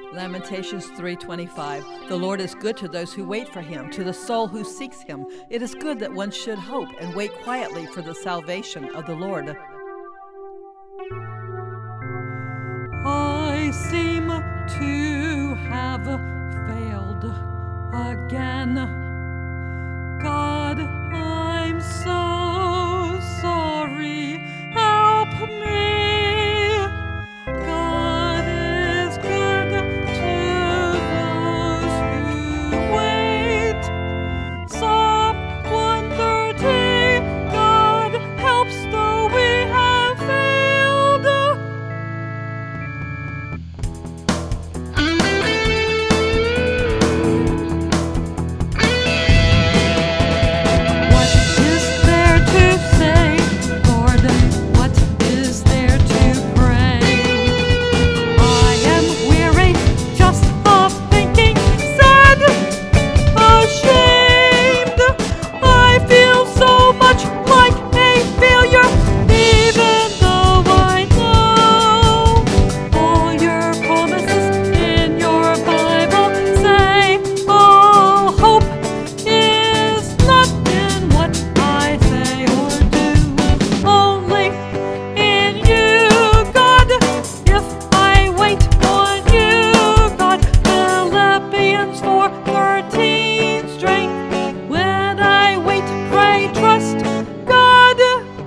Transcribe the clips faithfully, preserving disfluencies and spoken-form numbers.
Lamentations three twenty-five. The Lord is good to those who wait for him, to the soul who seeks him. It is good that one should hope and wait quietly for the salvation of the Lord. I seem to have failed again. God, I'm so sorry. Help me. God is good to those who wait. Psalm one thirty. God helps though we have failed. What is there to say, Lord? What is there to pray? I am weary just of thinking, sad, ashamed. I feel so much like a failure, even though I know all your promises in your Bible say all hope is not in what I say or do, only in you, God. If I wait on you, God, Philippians four thirteen, strength when I wait, pray, trust God.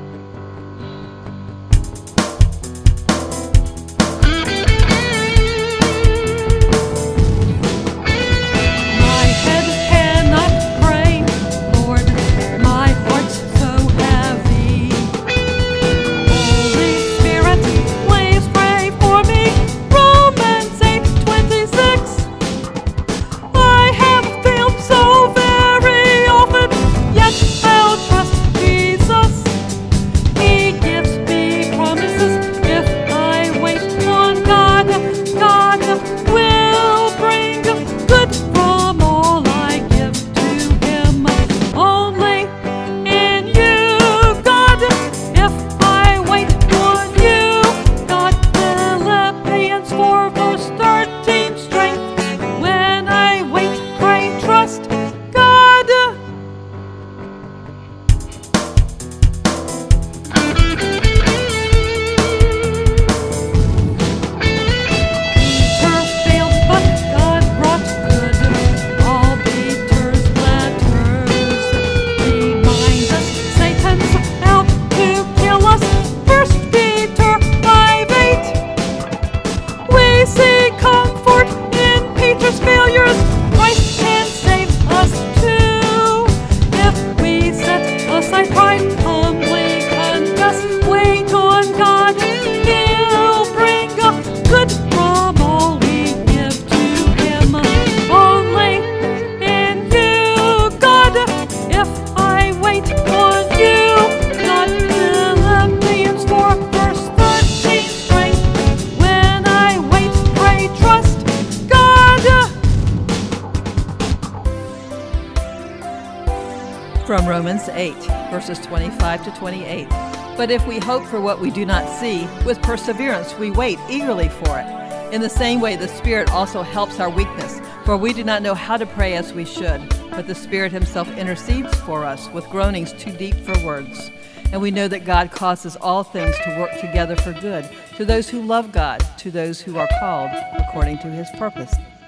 My head cannot pray, Lord, my heart's so heavy. Holy Spirit, please pray for me. Romans eight twenty-six. I have failed so very often, yet I'll trust Jesus. He gives me promises if I wait on God. God will bring good from all I give to him. Only in you, God. If I wait on you, God. Philippians four verse thirteen, strength when I wait, pray, trust God. Peter failed, but God brought good. All Peter's letters remind us Satan's out to kill us. First Peter five eight. We see comfort in Peter's failures. Christ can save us too. If we set aside pride, humbly confess, wait on God, he'll bring good from all we give to him. Only in you, God. If I wait on you, God. Philippians four verse thirteen, strength when I wait, pray, trust God. From Romans eight, verses twenty-five to twenty-eight. But if we hope for what we do not see, with perseverance we wait eagerly for it. In the same way, the Spirit also helps our weakness, for we do not know how to pray as we should, but the Spirit himself intercedes for us with groanings too deep for words. And we know that God causes all things to work together for good, to those who love God, to those who are called according to his purpose.